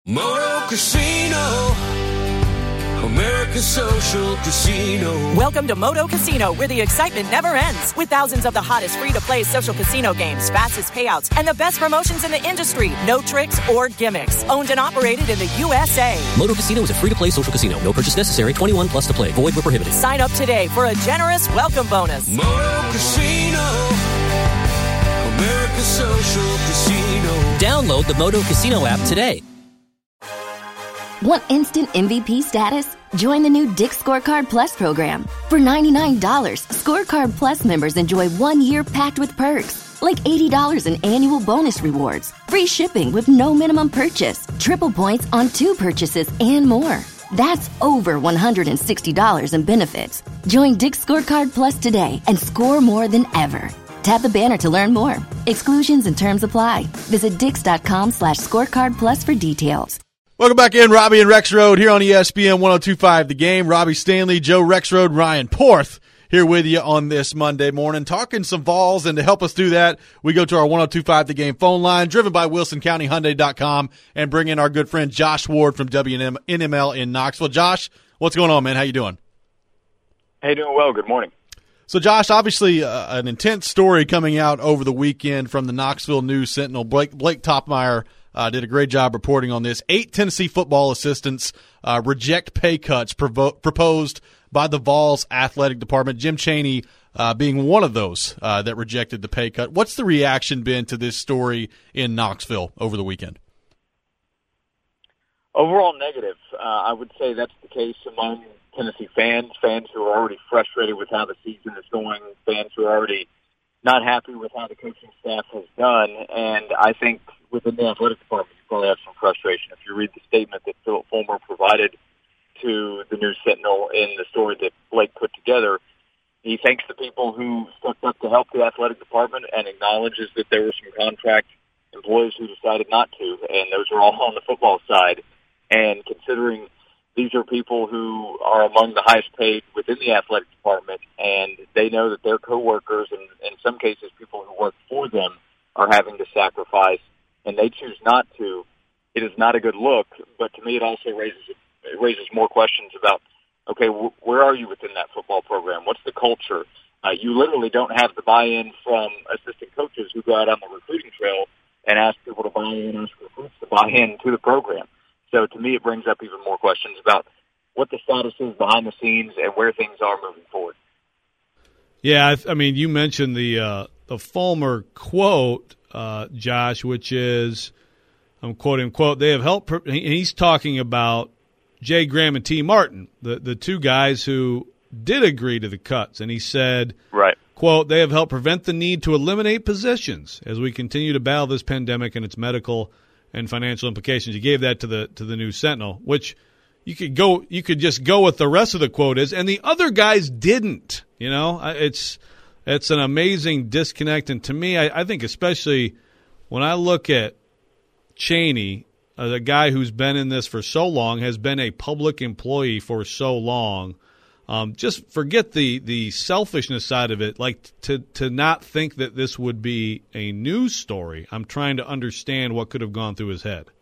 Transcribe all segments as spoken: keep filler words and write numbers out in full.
Moto Casino, America's social casino. Welcome to Moto Casino, where the excitement never ends. With thousands of the hottest free-to-play social casino games, fastest payouts, and the best promotions in the industry. No tricks or gimmicks. Owned and operated in the U S A. Moto Casino is a free-to-play social casino. No purchase necessary. twenty-one plus to play. Void where prohibited. Sign up today for a generous welcome bonus. Moto Casino, America's social casino. Download the Moto Casino app today. Want instant M V P status? Join the new Dick's Scorecard Plus program. For ninety-nine dollars, Scorecard Plus members enjoy one year packed with perks, like eighty dollars in annual bonus rewards, free shipping with no minimum purchase, triple points on two purchases, and more. That's over one hundred sixty dollars in benefits. Join Dick's Scorecard Plus today and score more than ever. Tap the banner to learn more. Exclusions and terms apply. Visit dix.com slash scorecard plus for details. Welcome back in, Robbie and Rexroad here on E S P N one oh two point five The Game. Robbie Stanley, Joe Rexroad, Ryan Porth here with you on this Monday morning, talking some Vols. And to help us do that, we go to our one oh two point five The Game phone line, driven by Wilson County Hyundai dot com, and bring in our good friend Josh Ward from W N M L in Knoxville. Josh, what's going on, man? How you doing? Hey, doing well. Good morning. So, Josh, obviously uh, an intense story coming out over the weekend from the Knoxville News Sentinel. Blake, Blake Topmeyer Uh, did a great job reporting on this. Eight Tennessee football assistants uh, reject pay cuts provo- proposed by the Vols athletic department. Jim Chaney uh, being one of those uh, that rejected the pay cut. What's the reaction been to this story in Knoxville over the weekend? Overall negative. Uh, I would say that's the case among Tennessee fans, fans who are already frustrated with how the season is going, fans who are already not happy with how the coaching staff has done. And I think within the athletic department, you probably have some frustration. If you read the statement that Philip Fulmer provided to the News Sentinel in the story that Blake put together, he thanks the people who stepped up to help the athletic department and acknowledges that there were some contract employees who decided not to, and those are all on the football side. And considering these are people who are among the highest paid within the athletic department, and they know that their coworkers, and in some cases people who work for them, are having to sacrifice, and they choose not to, it is not a good look. But to me, it also raises it raises more questions about, okay, w- where are you within that football program? What's the culture? Uh, you literally don't have the buy-in from assistant coaches who go out on the recruiting trail and ask people to buy in, ask recruits to buy in to the program. So to me, it brings up even more questions about what the status is behind the scenes and where things are moving forward. Yeah, I, I mean, you mentioned the uh, the Fulmer quote, uh, Josh, which is, I'm quoting, quote, they have helped, and he's talking about Jay Graham and T. Martin, the, the two guys who did agree to the cuts. And he said, right, quote, they have helped prevent the need to eliminate positions as we continue to battle this pandemic and its medical and financial implications. You gave that to the to the News Sentinel, which you could go, you could just go with the rest of the quote is, and the other guys didn't. You know, it's it's an amazing disconnect, and to me, I, I think especially when I look at Chaney, uh, the guy who's been in this for so long, has been a public employee for so long. Um, just forget the, the selfishness side of it, like to, to not think that this would be a news story. I'm trying to understand what could have gone through his head.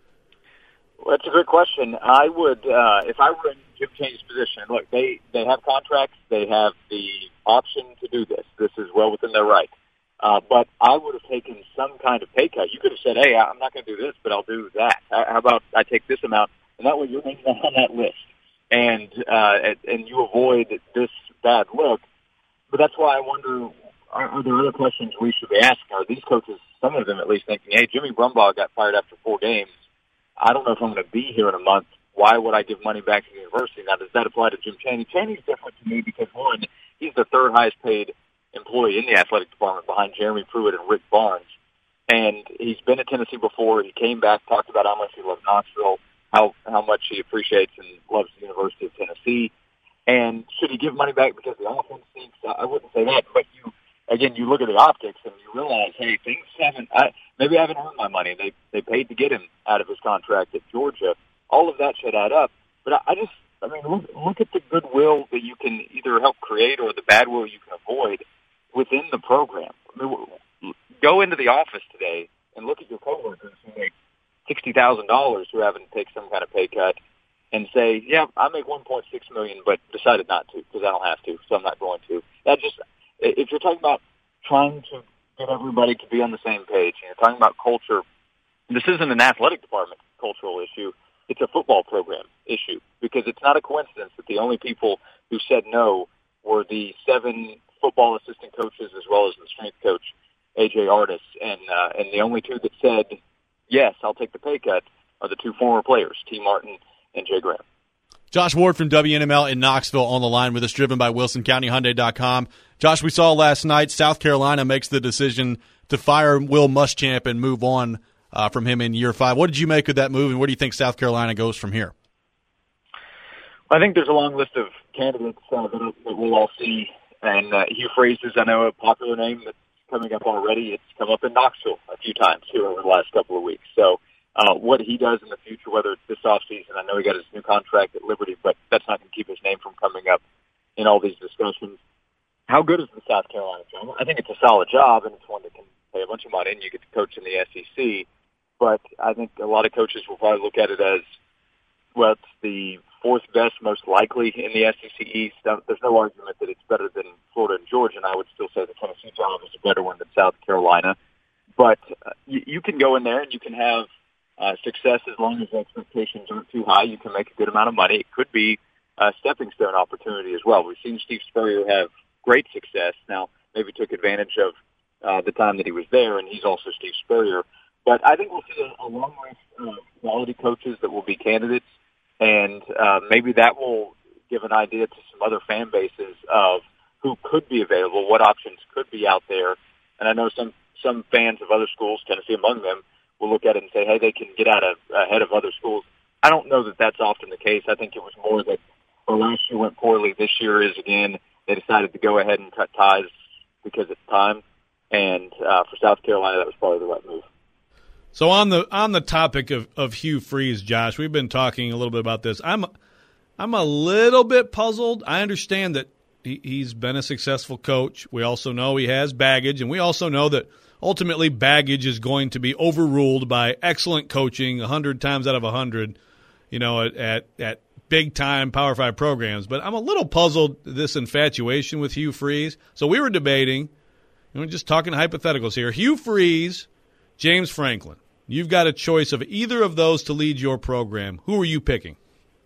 Well, that's a good question. I would, uh, if I were in Jim Chaney's position, look, they, they have contracts. They have the option to do this. This is well within their right. Uh, but I would have taken some kind of pay cut. You could have said, hey, I'm not going to do this, but I'll do that. How about I take this amount? And that way you're making that on that list. And uh, and you avoid this bad look. But that's why I wonder, are, are there other questions we should be asking? Are these coaches, some of them at least, thinking, hey, Jimmy Brumbaugh got fired after four games. I don't know if I'm going to be here in a month. Why would I give money back to the university? Now, does that apply to Jim Chaney? Chaney's different to me because, one, he's the third highest paid employee in the athletic department behind Jeremy Pruitt and Rick Barnes. And he's been at Tennessee before. He came back, talked about how much he loves Knoxville, how how much he appreciates and loves the University of Tennessee. And should he give money back because the offense stinks? I wouldn't say that. But, you again, you look at the optics and you realize, hey, things haven't I, – maybe I haven't earned my money. They they paid to get him out of his contract at Georgia. All of that should add up. But I, I just – I mean, look, look at the goodwill that you can either help create or the bad will you can avoid within the program. I mean, go into the office today and look at your coworkers who make sixty thousand dollars who are having to take some kind of pay cut and say, yeah, I make one point six million dollars, but decided not to because I don't have to, so I'm not going to. That just, if you're talking about trying to get everybody to be on the same page, and you're talking about culture, this isn't an athletic department cultural issue. It's a football program issue because it's not a coincidence that the only people who said no were the seven football assistant coaches as well as the strength coach, A J Artis, and uh, and the only two that said, yes, I'll take the pay cut are the two former players, T. Martin and Jay Graham. Josh Ward from W N M L in Knoxville on the line with us, driven by Wilson County Hyundai dot com. Josh, we saw last night South Carolina makes the decision to fire Will Muschamp and move on uh, from him in year five. What did you make of that move, and where do you think South Carolina goes from here? I think there's a long list of candidates uh, that, that we'll all see, and uh, Hugh Freeze is, I know, a popular name that's coming up already. It's come up in Knoxville a few times here over the last couple of weeks. So uh, what he does in the future, whether it's this offseason, I know he got his new contract at Liberty, but that's not going to keep his name from coming up in all these discussions. How good is the South Carolina job? I think it's a solid job, and it's one that can pay a bunch of money, and you get to coach in the S E C. But I think a lot of coaches will probably look at it as, well, it's the fourth best, most likely in the S E C East. There's no argument that it's better than Florida and Georgia, and I would still say the Tennessee job is a better one than South Carolina. But uh, you, you can go in there and you can have uh, success as long as the expectations aren't too high. You can make a good amount of money. It could be a stepping stone opportunity as well. We've seen Steve Spurrier have great success. Now, maybe took advantage of uh, the time that he was there, and he's also Steve Spurrier. But I think we'll see a, a long list of quality coaches that will be candidates, and uh, maybe that will give an idea to some other fan bases of who could be available, what options could be out there. And I know some, some fans of other schools, Tennessee among them, will look at it and say, hey, they can get out of, ahead of other schools. I don't know that that's often the case. I think it was more that well, last year went poorly. This year is, again, they decided to go ahead and cut ties because it's time. And uh, for South Carolina, that was probably the right move. So on the on the topic of, of Hugh Freeze, Josh, we've been talking a little bit about this. I'm I'm a little bit puzzled. I understand that he, he's been a successful coach. We also know he has baggage, and we also know that ultimately baggage is going to be overruled by excellent coaching a hundred times out of a hundred, you know, at, at at big-time Power Five programs. But I'm a little puzzled, this infatuation with Hugh Freeze. So we were debating, you know, just talking hypotheticals here. Hugh Freeze, James Franklin. You've got a choice of either of those to lead your program. Who are you picking?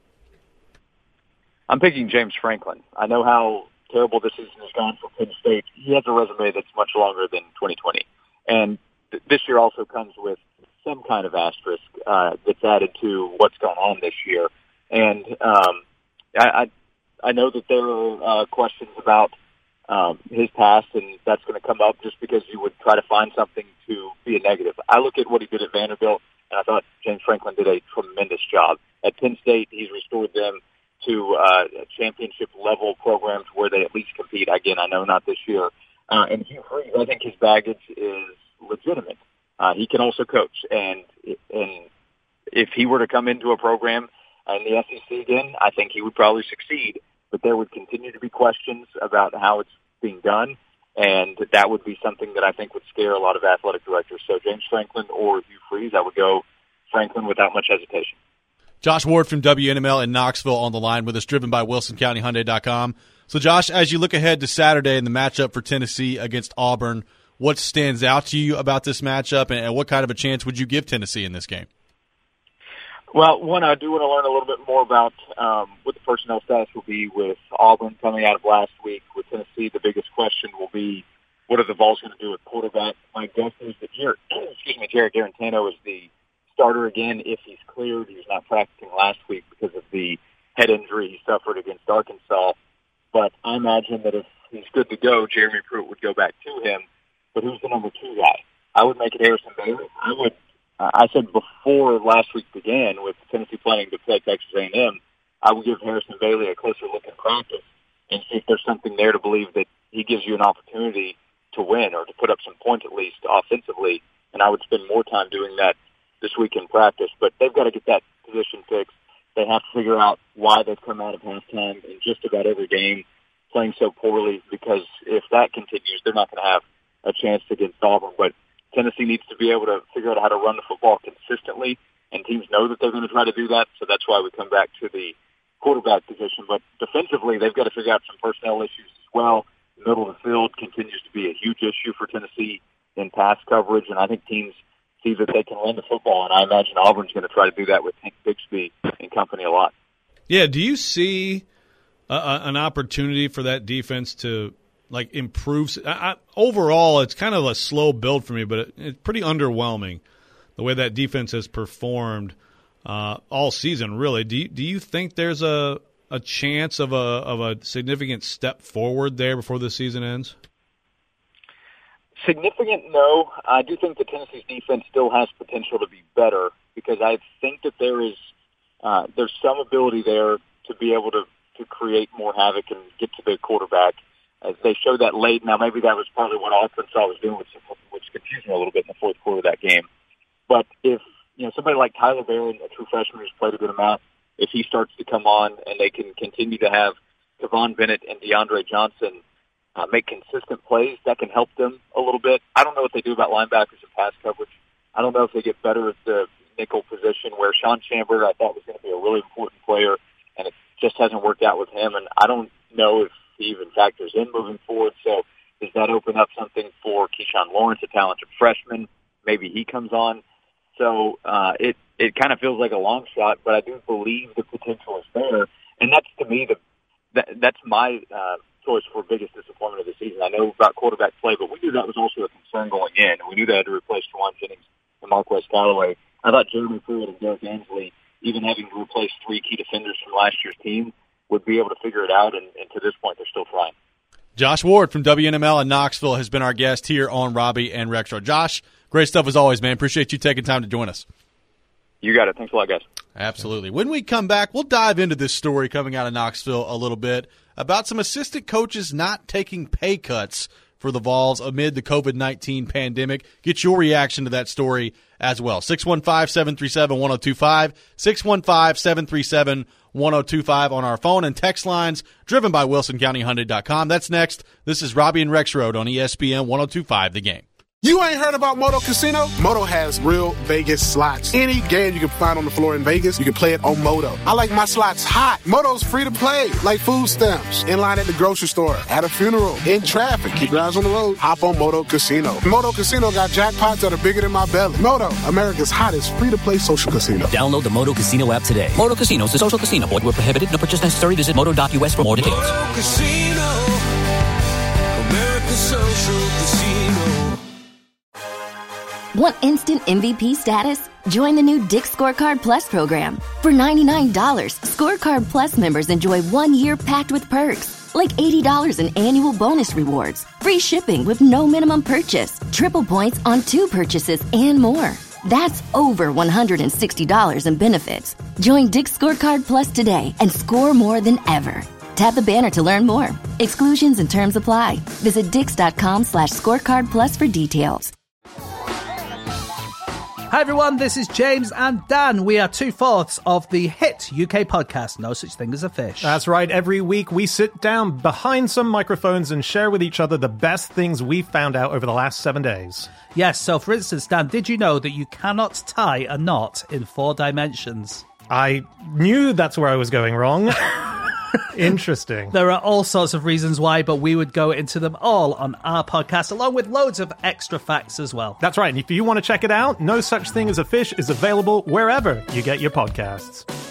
I'm picking James Franklin. I know how terrible this season has gone for Penn State. He has a resume that's much longer than twenty twenty. And th- this year also comes with some kind of asterisk uh, that's added to what's going on this year. And um, I, I, I know that there are uh, questions about um, his past, and that's going to come up just because you would try to find something to be a negative. I look at what he did at Vanderbilt, and I thought James Franklin did a tremendous job. At Penn State, he's restored them to uh, championship-level programs where they at least compete. Again, I know not this year. Uh, and Hugh Freeze, I think his baggage is legitimate. Uh, he can also coach, and and if he were to come into a program in the S E C again, I think he would probably succeed. But there would continue to be questions about how it's being done, and that would be something that I think would scare a lot of athletic directors. So James Franklin or Hugh Freeze, I would go Franklin without much hesitation. Josh Ward from W N M L in Knoxville on the line with us, driven by Wilson County Hyundai dot com. So, Josh, as you look ahead to Saturday in the matchup for Tennessee against Auburn, what stands out to you about this matchup, and what kind of a chance would you give Tennessee in this game? Well, one, I do want to learn a little bit more about um, what the personnel status will be with Auburn coming out of last week. With Tennessee, the biggest question will be, what are the Vols going to do with quarterback? My guess is that Jared, excuse me, Jared Garantano is the starter again if he's cleared. He was not practicing last week because of the head injury he suffered against Arkansas. But I imagine that if he's good to go, Jeremy Pruitt would go back to him. But who's the number two guy? I would make it Harrison Bailey. I would. Uh, I said before last week began with Tennessee planning to play Texas A and M, I would give Harrison Bailey a closer look in practice and see if there's something there to believe that he gives you an opportunity to win or to put up some points at least offensively. And I would spend more time doing that this week in practice. But they've got to get that position fixed. They have to figure out why they've come out of halftime in just about every game playing so poorly, because if that continues, they're not going to have a chance against Auburn. But Tennessee needs to be able to figure out how to run the football consistently consistently, and teams know that they're going to try to do that. So that's why we come back to the quarterback position. But defensively, they've got to figure out some personnel issues as well. The middle of the field continues to be a huge issue for Tennessee in pass coverage, and I think teams see that they can run the football, and I imagine Auburn's going to try to do that with Hank Bixby and company a lot. Yeah, do you see uh, an opportunity for that defense to like improve? I, I, overall, it's kind of a slow build for me, but it, it's pretty underwhelming the way that defense has performed uh, all season. Really, do you, do you think there's a a chance of a of a significant step forward there before the season ends? Significant, no. I do think that Tennessee's defense still has potential to be better because I think that there is uh, there's some ability there to be able to, to create more havoc and get to the quarterback. As they showed that late. Now, maybe that was probably what Arkansas was doing, which, which confused me a little bit in the fourth quarter of that game. But if you know somebody like Tyler Barron, a true freshman who's played a good amount, if he starts to come on and they can continue to have Kevon Bennett and DeAndre Johnson Uh, make consistent plays, that can help them a little bit. I don't know what they do about linebackers and pass coverage. I don't know if they get better at the nickel position where Sean Chambers I thought was going to be a really important player, and it just hasn't worked out with him. And I don't know if he even factors in moving forward. So does that open up something for Keyshawn Lawrence, a talented freshman? Maybe he comes on. So uh, it, it kind of feels like a long shot, but I do believe the potential is there. And that's, to me, the that, that's my uh, – choice for biggest disappointment of the season. I know about quarterback play, but we knew that was also a concern going in, and we knew they had to replace Juwan Jennings and Marquez Callaway. I thought Jeremy Pruitt and Derek Ansley, even having to replace three key defenders from last year's team, would be able to figure it out, and, and to this point, they're still flying. Josh Ward from W N M L in Knoxville has been our guest here on Robbie and Rexro. Josh, great stuff as always, man. Appreciate you taking time to join us. You got it. Thanks a lot, guys. Absolutely. When we come back, we'll dive into this story coming out of Knoxville a little bit about some assistant coaches not taking pay cuts for the Vols amid the COVID nineteen pandemic. Get your reaction to that story as well. six one five, seven three seven, one oh two five, six one five, seven three seven, one oh two five on our phone and text lines driven by Wilson County Hyundai dot com. That's next. This is Robbie and Rex Road on E S P N one oh two point five The Game. You ain't heard about Moto Casino? Moto has real Vegas slots. Any game you can find on the floor in Vegas, you can play it on Moto. I like my slots hot. Moto's free to play, like food stamps. In line at the grocery store, at a funeral, in traffic. Keep your eyes on the road. Hop on Moto Casino. Moto Casino got jackpots that are bigger than my belly. Moto, America's hottest free-to-play social casino. Download the Moto Casino app today. Moto Casino is a social casino. Void where prohibited. No purchase necessary. Visit moto dot U S for more details. Moto Casino, America's social casino. Want instant M V P status? Join the new Dick's Scorecard Plus program. For ninety-nine dollars, Scorecard Plus members enjoy one year packed with perks, like eighty dollars in annual bonus rewards, free shipping with no minimum purchase, triple points on two purchases, and more. That's over one hundred sixty dollars in benefits. Join Dick's Scorecard Plus today and score more than ever. Tap the banner to learn more. Exclusions and terms apply. Visit dix.com slash scorecard plus for details. Hi everyone, this is James and Dan. We are two-fourths of the hit U K podcast, No Such Thing as a Fish. That's right. Every week we sit down behind some microphones and share with each other the best things we've found out over the last seven days. Yes, so for instance, Dan, did you know that you cannot tie a knot in four dimensions? I knew that's where I was going wrong. Interesting. There are all sorts of reasons why, but we would go into them all on our podcast, along with loads of extra facts as well. That's right. And if you want to check it out, No Such Thing as a Fish is available wherever you get your podcasts.